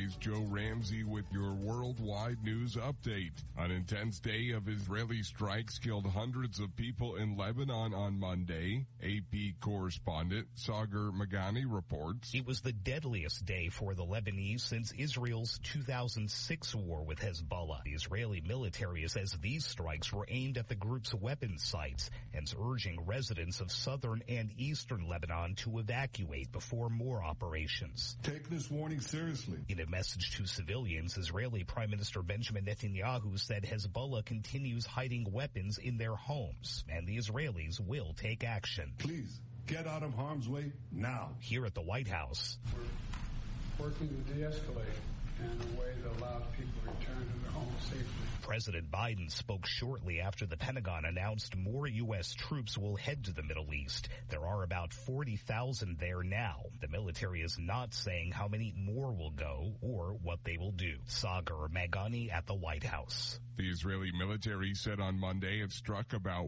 VOA's Joe Ramsey with your worldwide news update. An intense day of Israeli strikes killed hundreds of people in Lebanon on Monday. AP correspondent Sagar Magani reports. It was the deadliest day for the Lebanese since Israel's 2006 war with Hezbollah. The Israeli military says these strikes were aimed at the group's weapons sites and is urging residents of southern and eastern Lebanon to evacuate before more operations. Take this warning seriously. In a message to civilians, Israeli Prime Minister Benjamin Netanyahu said Hezbollah continues hiding weapons in their homes, and the Israelis will take action. Please, get out of harm's way now. Here at the White House, we're working to de-escalate in a way that allows people to return to their homes safely. President Biden spoke shortly after the Pentagon announced more U.S. troops will head to the Middle East. There are about 40,000 there now. The military is not saying how many more will go or what they will do. Sagar Magani at the White House. The Israeli military said on Monday it struck about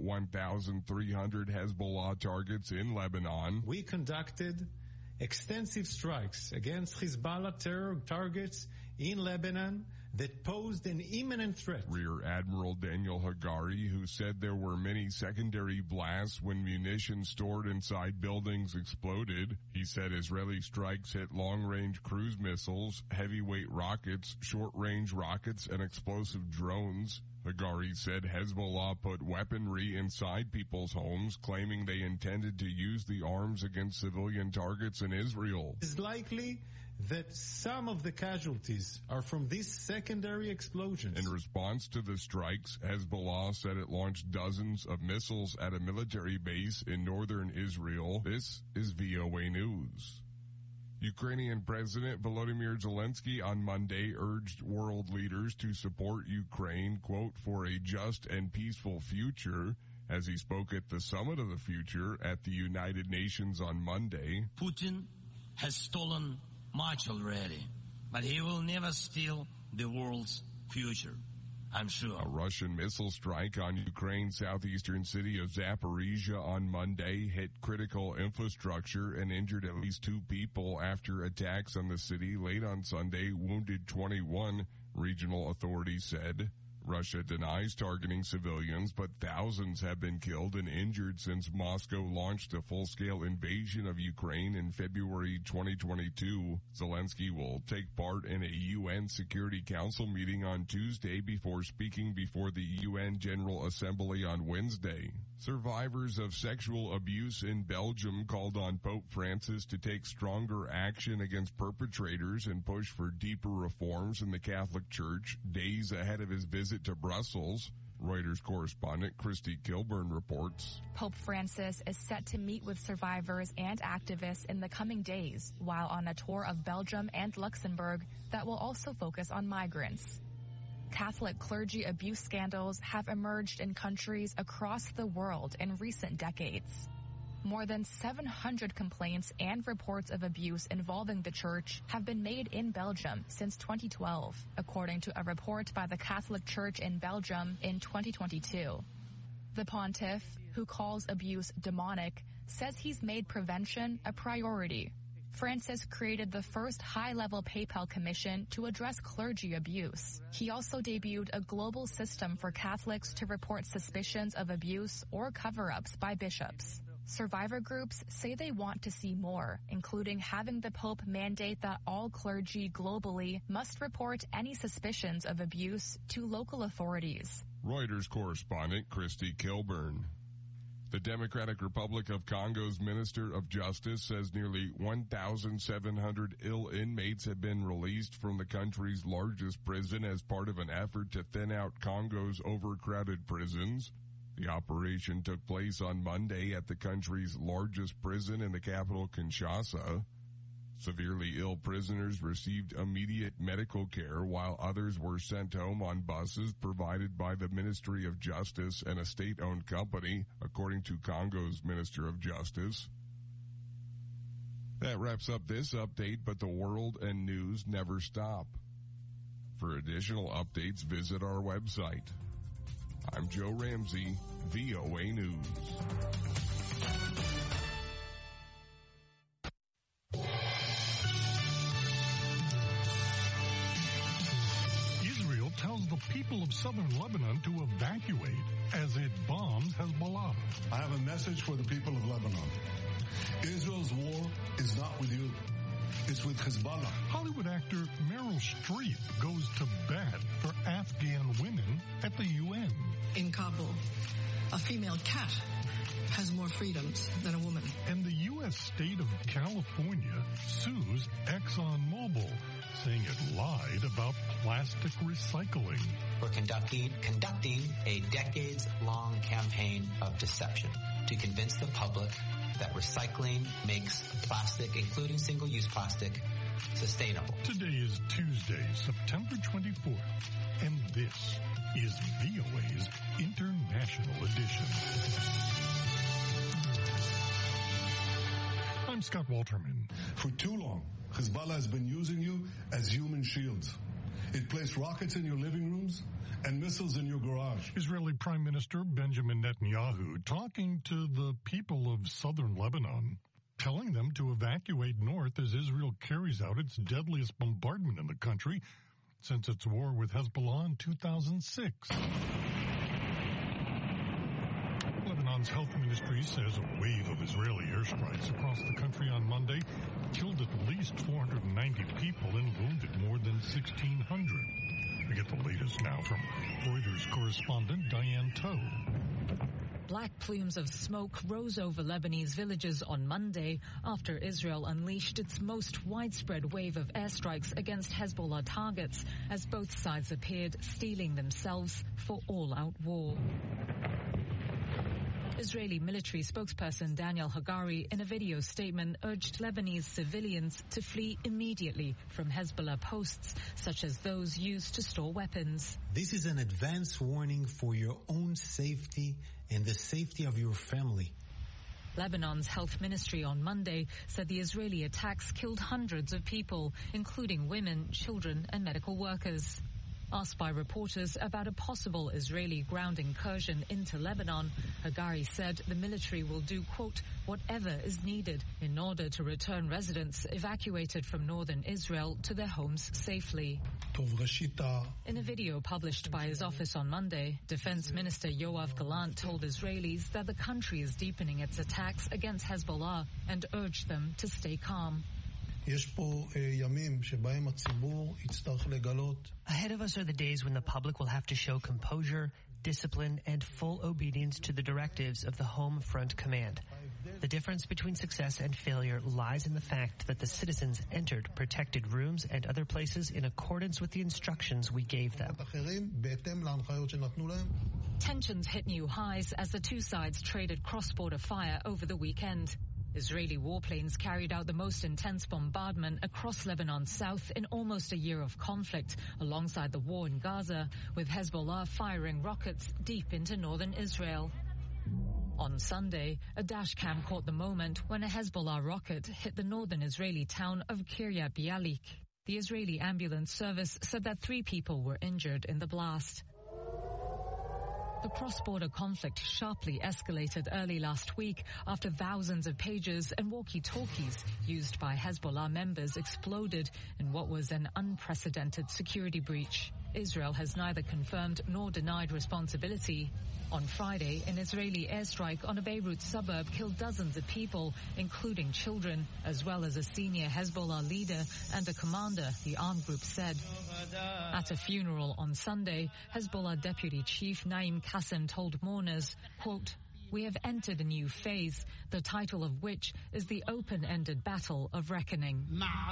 1,300 Hezbollah targets in Lebanon. We conducted extensive strikes against Hezbollah terror targets in Lebanon that posed an imminent threat. Rear Admiral Daniel Hagari, who said there were many secondary blasts when munitions stored inside buildings exploded. He said Israeli strikes hit long-range cruise missiles, heavyweight rockets, short-range rockets, and explosive drones. Hagari said Hezbollah put weaponry inside people's homes, claiming they intended to use the arms against civilian targets in Israel. It's likely that some of the casualties are from these secondary explosions. In response to the strikes, Hezbollah said it launched dozens of missiles at a military base in northern Israel. This is VOA News. Ukrainian President Volodymyr Zelensky on Monday urged world leaders to support Ukraine, quote, for a just and peaceful future, as he spoke at the Summit of the Future at the United Nations on Monday. Putin has stolen much already, but he will never steal the world's future, I'm sure. A Russian missile strike on Ukraine's southeastern city of Zaporizhia on Monday hit critical infrastructure and injured at least 2 people after attacks on the city late on Sunday wounded 21, regional authorities said. Russia denies targeting civilians, but thousands have been killed and injured since Moscow launched a full-scale invasion of Ukraine in February 2022. Zelensky will take part in a UN Security Council meeting on Tuesday before speaking before the UN General Assembly on Wednesday. Survivors of sexual abuse in Belgium called on Pope Francis to take stronger action against perpetrators and push for deeper reforms in the Catholic Church days ahead of his visit to Brussels. Reuters correspondent Christy Kilburn reports. Pope Francis is set to meet with survivors and activists in the coming days, while on a tour of Belgium and Luxembourg that will also focus on migrants. Catholic clergy abuse scandals have emerged in countries across the world in recent decades. More than 700 complaints and reports of abuse involving the church have been made in Belgium since 2012, according to a report by the Catholic Church in Belgium in 2022. The pontiff, who calls abuse demonic, says he's made prevention a priority. Francis created the first high-level PayPal commission to address clergy abuse. He also debuted a global system for Catholics to report suspicions of abuse or cover-ups by bishops. Survivor groups say they want to see more, including having the Pope mandate that all clergy globally must report any suspicions of abuse to local authorities. Reuters correspondent Christy Kilburn. The Democratic Republic of Congo's Minister of Justice says nearly 1,700 ill inmates have been released from the country's largest prison as part of an effort to thin out Congo's overcrowded prisons. The operation took place on Monday at the country's largest prison in the capital, Kinshasa. Severely ill prisoners received immediate medical care, while others were sent home on buses provided by the Ministry of Justice and a state-owned company, according to Congo's Minister of Justice. That wraps up this update, but the world and news never stop. For additional updates, visit our website. I'm Joe Ramsey, VOA News. people of southern Lebanon to evacuate as it bombs Hezbollah. I have a message for the people of Lebanon. Israel's war is not with you. It's with Hezbollah. Hollywood actor Meryl Streep goes to bat for Afghan women at the UN. In Kabul, a female cat has more freedoms than a woman. And the U.S. state of California sues ExxonMobil, saying it lied about plastic recycling. We're conducting a decades-long campaign of deception to convince the public that recycling makes plastic, including single-use plastic, sustainable. Today is Tuesday, September 24th, and this is VOA's International Edition. I'm Scott Walterman. For too long, Hezbollah has been using you as human shields. It placed rockets in your living rooms and missiles in your garage. Israeli Prime Minister Benjamin Netanyahu talking to the people of southern Lebanon, telling them to evacuate north as Israel carries out its deadliest bombardment in the country since its war with Hezbollah in 2006. Lebanon's health ministry says a wave of Israeli airstrikes across the country on Monday killed at least 490 people and wounded more than 1,600. We get the latest now from Reuters correspondent Diane Toe. Black plumes of smoke rose over Lebanese villages on Monday after Israel unleashed its most widespread wave of airstrikes against Hezbollah targets as both sides appeared steeling themselves for all-out war. Israeli military spokesperson Daniel Hagari, in a video statement, urged Lebanese civilians to flee immediately from Hezbollah posts, such as those used to store weapons. This is an advance warning for your own safety and the safety of your family. Lebanon's health ministry on Monday said the Israeli attacks killed hundreds of people, including women, children, and medical workers. Asked by reporters about a possible Israeli ground incursion into Lebanon, Hagari said the military will do, quote, whatever is needed in order to return residents evacuated from northern Israel to their homes safely. In a video published by his office on Monday, Defense Minister Yoav Gallant told Israelis that the country is deepening its attacks against Hezbollah and urged them to stay calm. Ahead of us are the days when the public will have to show composure, discipline, and full obedience to the directives of the Home Front Command. The difference between success and failure lies in the fact that the citizens entered protected rooms and other places in accordance with the instructions we gave them. Tensions hit new highs as the two sides traded cross-border fire over the weekend. Israeli warplanes carried out the most intense bombardment across Lebanon's south in almost a year of conflict, alongside the war in Gaza, with Hezbollah firing rockets deep into northern Israel. On Sunday, a dashcam caught the moment when a Hezbollah rocket hit the northern Israeli town of Kiryat Bialik. The Israeli ambulance service said that 3 people were injured in the blast. The cross-border conflict sharply escalated early last week after thousands of pagers and walkie-talkies used by Hezbollah members exploded in what was an unprecedented security breach. Israel has neither confirmed nor denied responsibility. On Friday, an Israeli airstrike on a Beirut suburb killed dozens of people, including children, as well as a senior Hezbollah leader and a commander, the armed group said. At a funeral on Sunday, Hezbollah deputy chief Naim Qassem told mourners, quote, "We have entered a new phase, the title of which is the open-ended battle of reckoning."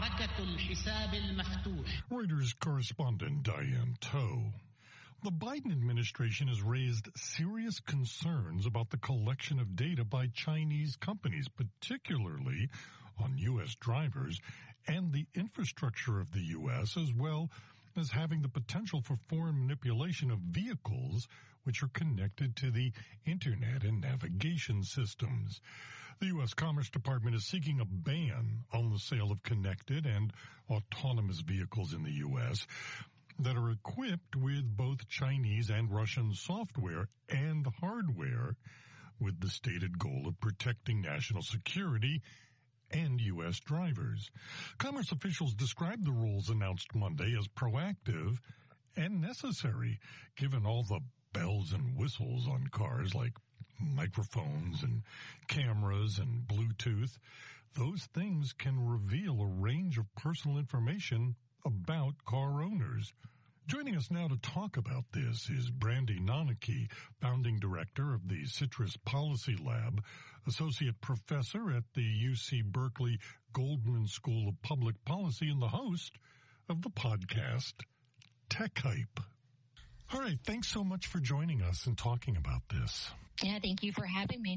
Reuters correspondent Diane Toe. The Biden administration has raised serious concerns about the collection of data by Chinese companies, particularly on U.S. drivers and the infrastructure of the U.S., as well as having the potential for foreign manipulation of vehicles which are connected to the Internet and navigation systems. The U.S. Commerce Department is seeking a ban on the sale of connected and autonomous vehicles in the U.S. that are equipped with both Chinese and Russian software and hardware, with the stated goal of protecting national security and U.S. drivers. Commerce officials described the rules announced Monday as proactive and necessary, given all the bells and whistles on cars like microphones and cameras and Bluetooth. Those things can reveal a range of personal information about car owners. Joining us now to talk about this is Brandy Noneke, founding director of the Citrus Policy Lab, associate professor at the UC Berkeley Goldman School of Public Policy, and the host of the podcast Tech Hype. All right, thanks so much for joining us and talking about this. Yeah, thank you for having me.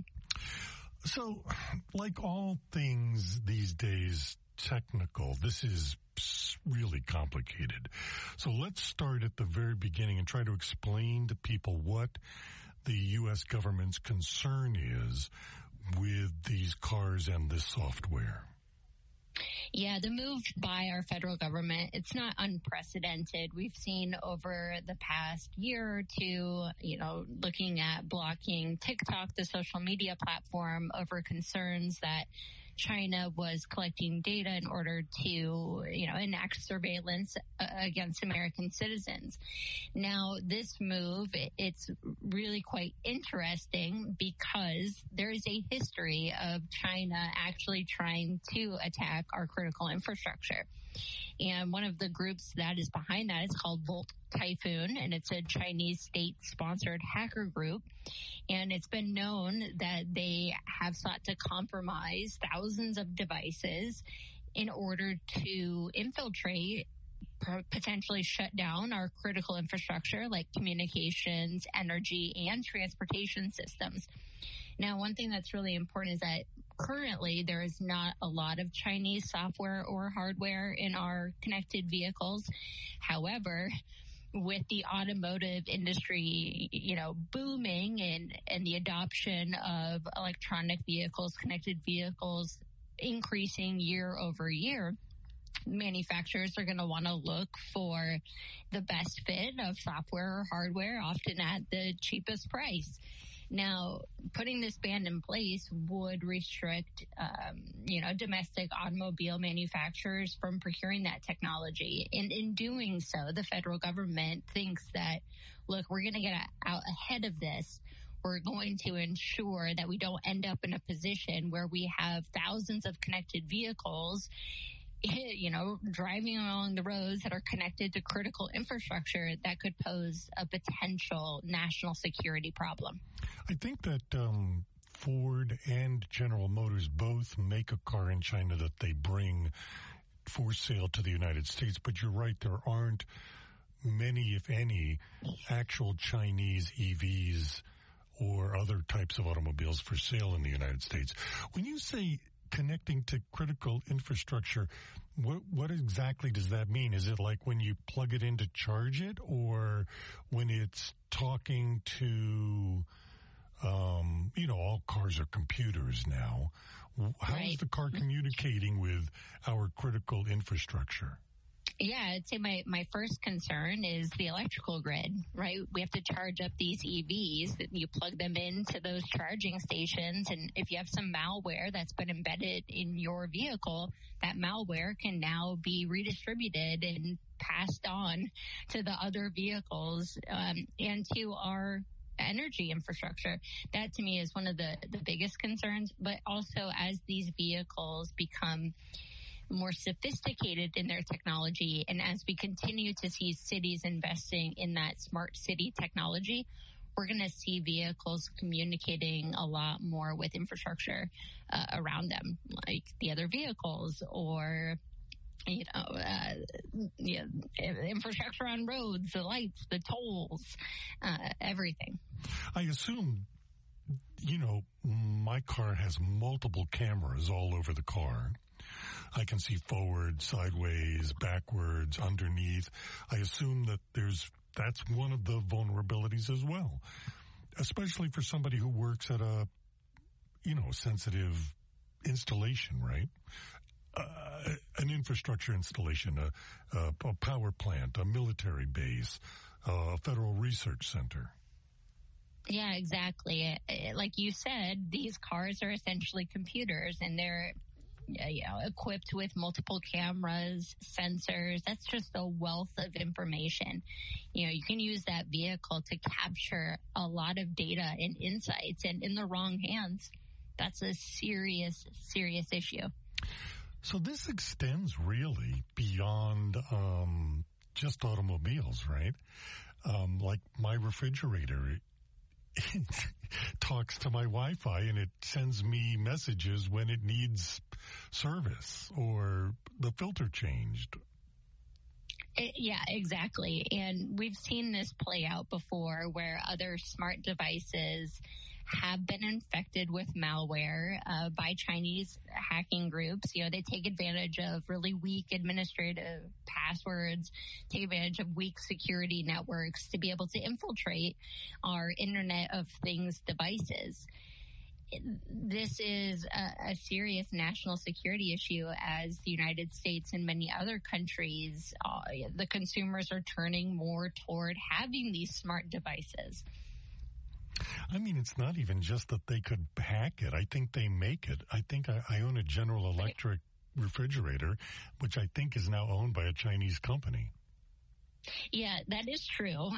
So, like all things these days technical, this is really complicated. So let's start at the very beginning and try to explain to people what the U.S. government's concern is with these cars and this software. Yeah, the move by our federal government, it's not unprecedented. We've seen over the past year or two, looking at blocking TikTok, the social media platform, over concerns that China was collecting data in order to, enact surveillance against American citizens. Now, this move, it's really quite interesting because there's a history of China actually trying to attack our critical infrastructure. And one of the groups that is behind that is called Volt Typhoon, and it's a Chinese state-sponsored hacker group. And it's been known that they have sought to compromise thousands of devices in order to infiltrate, potentially shut down our critical infrastructure like communications, energy, and transportation systems. Now, one thing that's really important is that currently there is not a lot of Chinese software or hardware in our connected vehicles. However, with the automotive industry, booming and the adoption of electronic vehicles, connected vehicles increasing year over year, manufacturers are going to want to look for the best fit of software or hardware, often at the cheapest price. Now, putting this ban in place would restrict, domestic automobile manufacturers from procuring that technology. And in doing so, the federal government thinks that, look, we're going to get out ahead of this. We're going to ensure that we don't end up in a position where we have thousands of connected vehicles driving along the roads that are connected to critical infrastructure that could pose a potential national security problem. I think that Ford and General Motors both make a car in China that they bring for sale to the United States. But you're right, there aren't many, if any, actual Chinese EVs or other types of automobiles for sale in the United States. When you say connecting to critical infrastructure, what exactly does that mean? Is it like when you plug it in to charge it, or when it's talking to, all cars are computers now? How is the car communicating with our critical infrastructure? Yeah, I'd say my first concern is the electrical grid, right? We have to charge up these EVs. You plug them into those charging stations, and if you have some malware that's been embedded in your vehicle, that malware can now be redistributed and passed on to the other vehicles and to our energy infrastructure. That to me is one of the biggest concerns. But also, as these vehicles become more sophisticated in their technology, and as we continue to see cities investing in that smart city technology, we're going to see vehicles communicating a lot more with infrastructure around them, like the other vehicles, or infrastructure on roads, the lights, the tolls, everything. I assume, my car has multiple cameras all over the car. I can see forward, sideways, backwards, underneath. I assume that that's one of the vulnerabilities as well, especially for somebody who works at a, sensitive installation, right? An infrastructure installation, a power plant, a military base, a federal research center. Yeah, exactly. Like you said, these cars are essentially computers, and they're equipped with multiple cameras, sensors. That's just a wealth of information. You can use that vehicle to capture a lot of data and insights, and in the wrong hands, that's a serious, serious issue. So this extends really beyond just automobiles, right? Like my refrigerator, it talks to my Wi-Fi and it sends me messages when it needs service or the filter changed. Yeah, exactly. And we've seen this play out before where other smart devices have been infected with malware by Chinese hacking groups. They take advantage of really weak administrative passwords, take advantage of weak security networks to be able to infiltrate our Internet of Things devices. This is a serious national security issue as the United States and many other countries, the consumers are turning more toward having these smart devices. I mean, it's not even just that they could hack it. I think they make it. I think I own a General Electric refrigerator, which I think is now owned by a Chinese company. Yeah, that is true.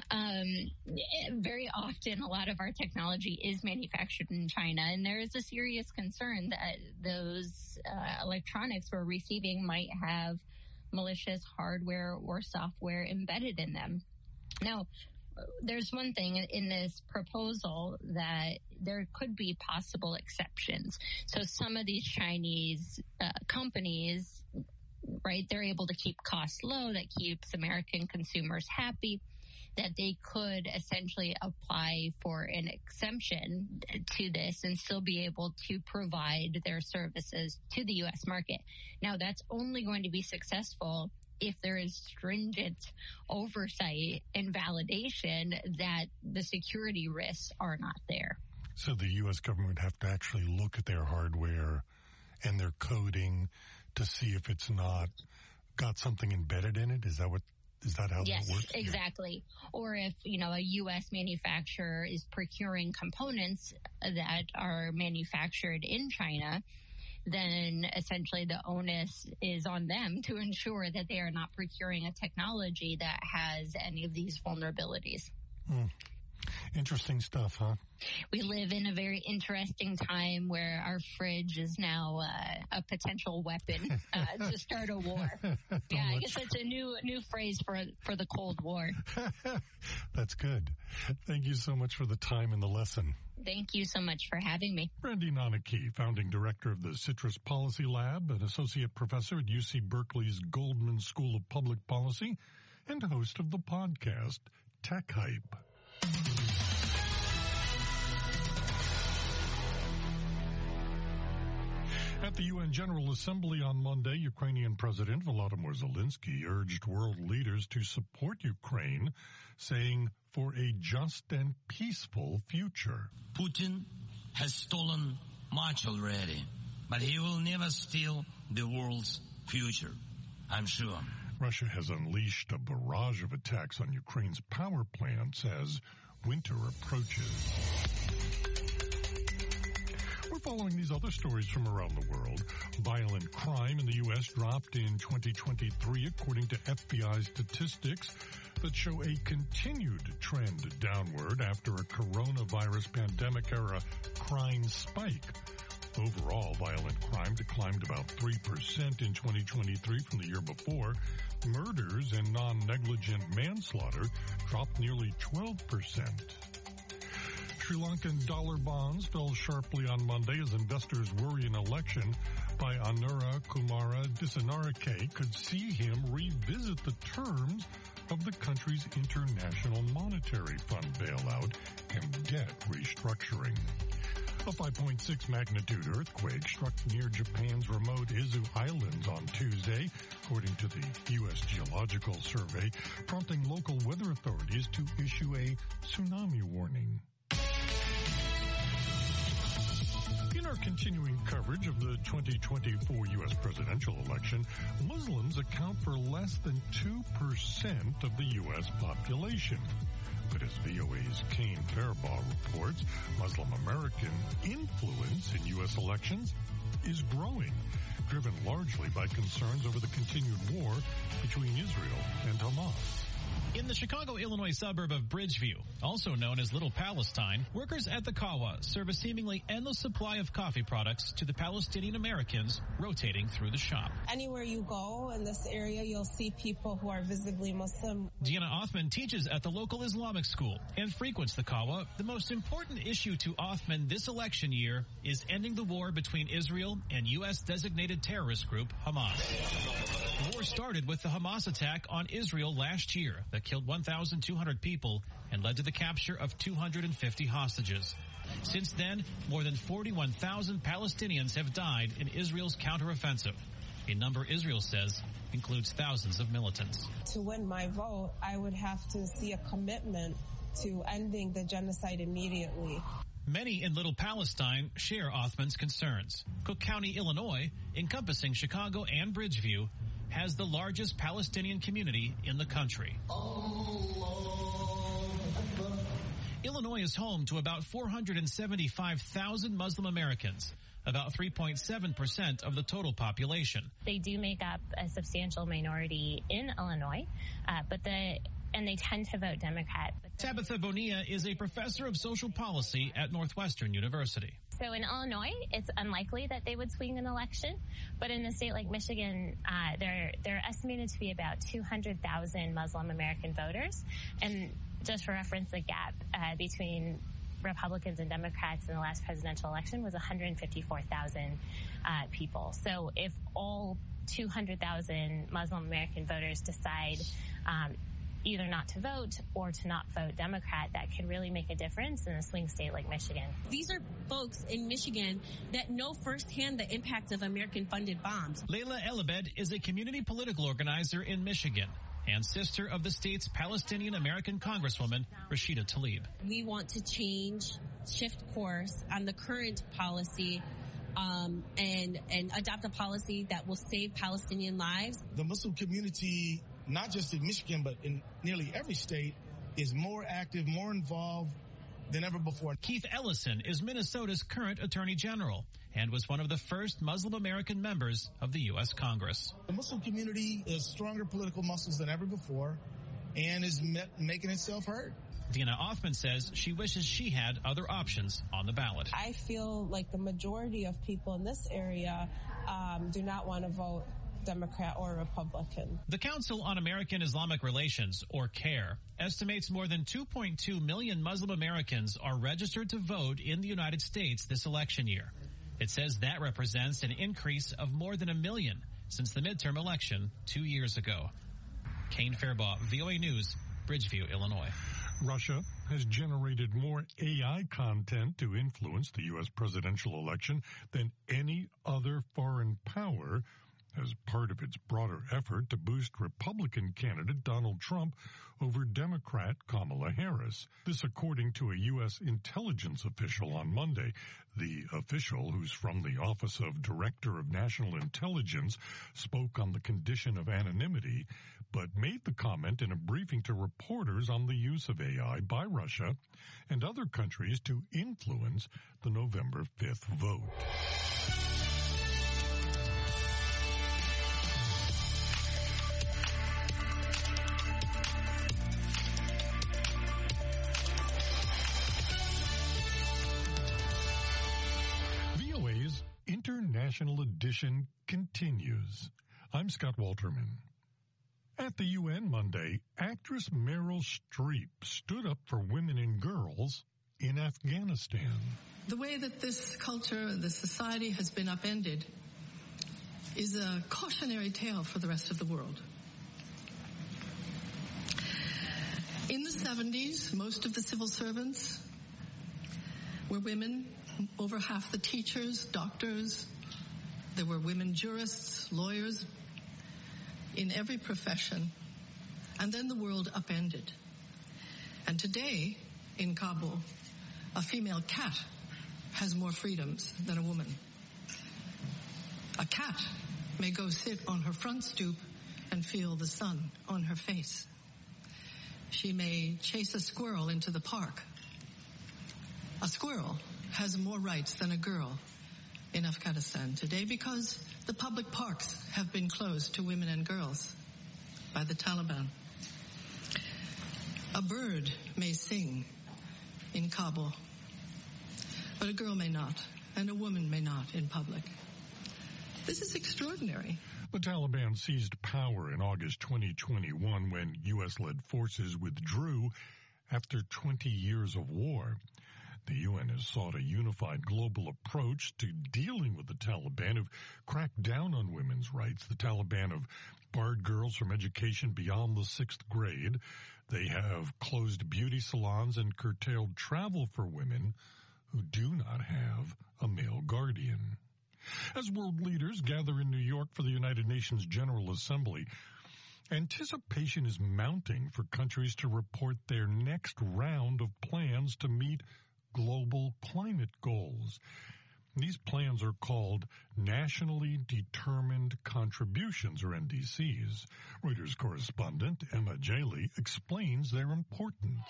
Very often, a lot of our technology is manufactured in China, and there is a serious concern that those electronics we're receiving might have malicious hardware or software embedded in them. Now, there's one thing in this proposal that there could be possible exceptions. So some of these Chinese companies, right, they're able to keep costs low, that keeps American consumers happy, that they could essentially apply for an exemption to this and still be able to provide their services to the U.S. market. Now, that's only going to be successful if there is stringent oversight and validation that the security risks are not there. So the U.S. government would have to actually look at their hardware and their coding to see if it's not got something embedded in it? Is that how that works? Yes, exactly. Or if, a U.S. manufacturer is procuring components that are manufactured in China, then essentially the onus is on them to ensure that they are not procuring a technology that has any of these vulnerabilities. Interesting stuff, huh? We live in a very interesting time where our fridge is now a potential weapon to start a war. Yeah, I guess that's a new phrase for the Cold War. That's good. Thank you so much for the time and the lesson. Thank you so much for having me. Brandy Noneke, founding director of the Citrus Policy Lab, an associate professor at UC Berkeley's Goldman School of Public Policy, and host of the podcast Tech Hype. At the UN General Assembly on Monday, Ukrainian President Volodymyr Zelensky urged world leaders to support Ukraine, saying, for a just and peaceful future. Putin has stolen much already, but he will never steal the world's future, I'm sure. Russia has unleashed a barrage of attacks on Ukraine's power plants as winter approaches. We're following these other stories from around the world. Violent crime in the U.S. dropped in 2023, according to FBI statistics that show a continued trend downward after a coronavirus pandemic-era crime spike. Overall, violent crime declined about 3% in 2023 from the year before. Murders and non-negligent manslaughter dropped nearly 12%. Sri Lankan dollar bonds fell sharply on Monday as investors worry an election by Anura Kumara Dissanayake could see him revisit the terms of the country's International Monetary Fund bailout and debt restructuring. A 5.6 magnitude earthquake struck near Japan's remote Izu Islands on Tuesday, according to the U.S. Geological Survey, prompting local weather authorities to issue a tsunami warning. In our continuing coverage of the 2024 U.S. presidential election, Muslims account for less than 2% of the U.S. population. But as VOA's Kane Fairbaugh reports, Muslim American influence in U.S. elections is growing, driven largely by concerns over the continued war between Israel and Hamas. In the Chicago, Illinois suburb of Bridgeview, also known as Little Palestine, workers at the Kawa serve a seemingly endless supply of coffee products to the Palestinian Americans rotating through the shop. Anywhere you go in this area, you'll see people who are visibly Muslim. Deanna Othman teaches at the local Islamic school and frequents the Kawa. The most important issue to Othman this election year is ending the war between Israel and U.S.-designated terrorist group Hamas. The war started with the Hamas attack on Israel last year that killed 1,200 people and led to the capture of 250 hostages. Since then, more than 41,000 Palestinians have died in Israel's counteroffensive, a number Israel says includes thousands of militants. To win my vote, I would have to see a commitment to ending the genocide immediately. Many in Little Palestine share Othman's concerns. Cook County, Illinois, encompassing Chicago and Bridgeview, has the largest Palestinian community in the country. Illinois is home to about 475,000 Muslim Americans, about 3.7% of the total population. They do make up a substantial minority in Illinois, and they tend to vote Democrat. Tabitha Bonilla is a professor of social policy at Northwestern University. So in Illinois, it's unlikely that they would swing an election, but in a state like Michigan, they're estimated to be about 200,000 Muslim American voters. And just for reference, the gap between Republicans and Democrats in the last presidential election was 154,000 people. So if all 200,000 Muslim American voters decide either not to vote or to not vote Democrat, that could really make a difference in a swing state like Michigan. These are folks in Michigan that know firsthand the impact of American-funded bombs. Layla Elabed is a community political organizer in Michigan and sister of the state's Palestinian American Congresswoman, Rashida Tlaib. We want to shift course on the current policy and adopt a policy that will save Palestinian lives. The Muslim community, not just in Michigan, but in nearly every state, is more active, more involved than ever before. Keith Ellison is Minnesota's current Attorney General and was one of the first Muslim American members of the U.S. Congress. The Muslim community is stronger political muscles than ever before and is making itself heard. Deanna Othman says she wishes she had other options on the ballot. I feel like the majority of people in this area do not want to vote Democrat or Republican. The Council on American Islamic Relations, or CAIR, estimates more than 2.2 million Muslim Americans are registered to vote in the United States this election year. It says that represents an increase of more than 1 million since the midterm election 2 years ago. Kane Fairbaugh, VOA News, Bridgeview, Illinois. Russia has generated more AI content to influence the U.S. presidential election than any other foreign power, as part of its broader effort to boost Republican candidate Donald Trump over Democrat Kamala Harris. This according to a U.S. intelligence official on Monday. The official, who's from the Office of Director of National Intelligence, spoke on the condition of anonymity, but made the comment in a briefing to reporters on the use of AI by Russia and other countries to influence the November 5th vote. International Edition continues. I'm Scott Walterman. At the UN Monday, actress Meryl Streep stood up for women and girls in Afghanistan. The way that this culture, this society has been upended is a cautionary tale for the rest of the world. In the 70s, most of the civil servants were women. Over half the teachers, doctors, there were women jurists, lawyers, in every profession. And then the world upended. And today, in Kabul, a female cat has more freedoms than a woman. A cat may go sit on her front stoop and feel the sun on her face. She may chase a squirrel into the park. A squirrel has more rights than a girl in Afghanistan today because the public parks have been closed to women and girls by the Taliban. A bird may sing in Kabul, but a girl may not, and a woman may not in public. This is extraordinary. The Taliban seized power in August 2021 when U.S.-led forces withdrew after 20 years of war. The UN has sought a unified global approach to dealing with the Taliban, who've cracked down on women's rights. The Taliban have barred girls from education beyond the 6th grade. They have closed beauty salons and curtailed travel for women who do not have a male guardian. As world leaders gather in New York for the United Nations General Assembly, anticipation is mounting for countries to report their next round of plans to meet global climate goals. These plans are called Nationally Determined Contributions, or NDCs. Reuters correspondent Emma Jaley explains their importance.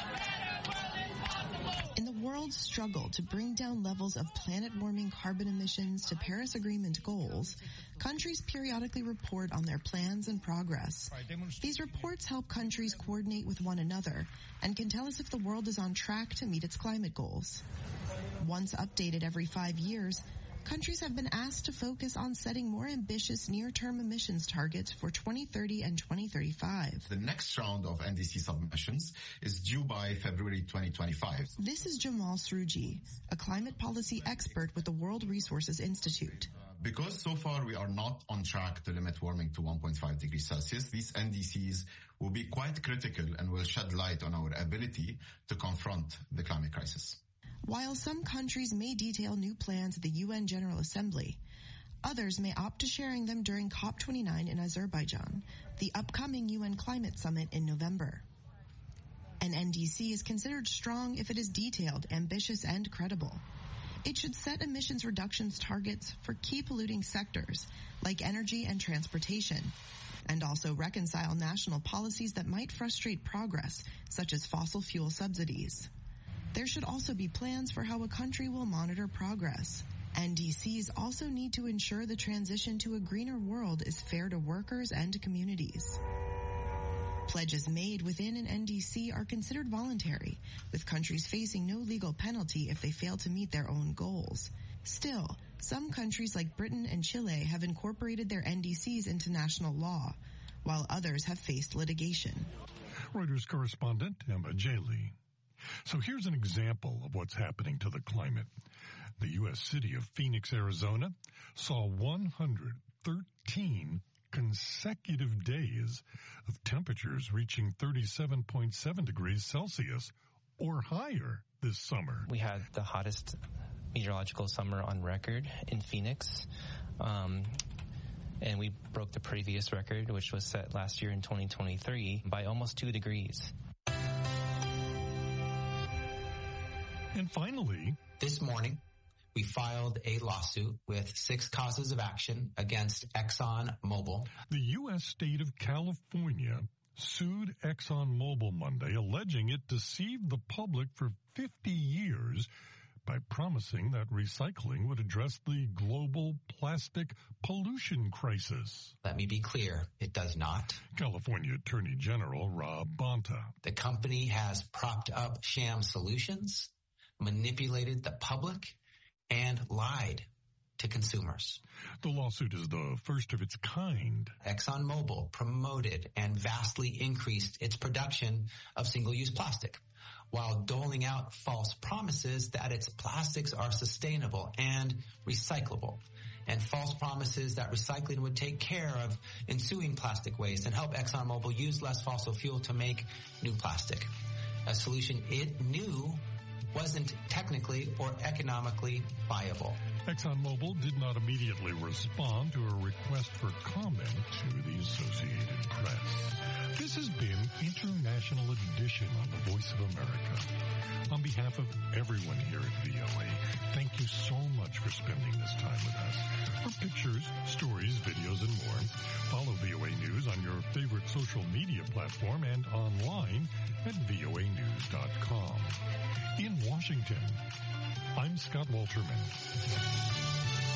In the world's struggle to bring down levels of planet-warming carbon emissions to Paris Agreement goals, countries periodically report on their plans and progress. These reports help countries coordinate with one another and can tell us if the world is on track to meet its climate goals. Once updated every 5 years, countries have been asked to focus on setting more ambitious near-term emissions targets for 2030 and 2035. The next round of NDC submissions is due by February 2025. This is Jamal Srouji, a climate policy expert with the World Resources Institute. Because so far we are not on track to limit warming to 1.5 degrees Celsius, these NDCs will be quite critical and will shed light on our ability to confront the climate crisis. While some countries may detail new plans at the UN General Assembly, others may opt to sharing them during COP29 in Azerbaijan, the upcoming UN Climate Summit in November. An NDC is considered strong if it is detailed, ambitious, and credible. It should set emissions reductions targets for key polluting sectors like energy and transportation, and also reconcile national policies that might frustrate progress, such as fossil fuel subsidies. There should also be plans for how a country will monitor progress. NDCs also need to ensure the transition to a greener world is fair to workers and communities. Pledges made within an NDC are considered voluntary, with countries facing no legal penalty if they fail to meet their own goals. Still, some countries like Britain and Chile have incorporated their NDCs into national law, while others have faced litigation. Reuters correspondent Emma Jaley. So here's an example of what's happening to the climate. The U.S. city of Phoenix, Arizona, saw 113 consecutive days of temperatures reaching 37.7 degrees Celsius or higher this summer. We had the hottest meteorological summer on record in Phoenix, and we broke the previous record, which was set last year in 2023, by almost 2 degrees. And finally, this morning, we filed a lawsuit with 6 causes of action against ExxonMobil. The U.S. state of California sued ExxonMobil Monday, alleging it deceived the public for 50 years by promising that recycling would address the global plastic pollution crisis. Let me be clear, it does not. California Attorney General Rob Bonta. The company has propped up sham solutions, manipulated the public, and lied to consumers. The lawsuit is the first of its kind. ExxonMobil promoted and vastly increased its production of single-use plastic, while doling out false promises that its plastics are sustainable and recyclable, and false promises that recycling would take care of ensuing plastic waste and help ExxonMobil use less fossil fuel to make new plastic, a solution it knew wasn't technically or economically viable. ExxonMobil did not immediately respond to a request for comment to the Associated Press. This has been International Edition on the Voice of America. On behalf of everyone here at VOA, thank you so much for spending this time with us. For pictures, stories, videos, and more, follow VOA News on your favorite social social media platform and online at voanews.com. In Washington, I'm Scott Walterman.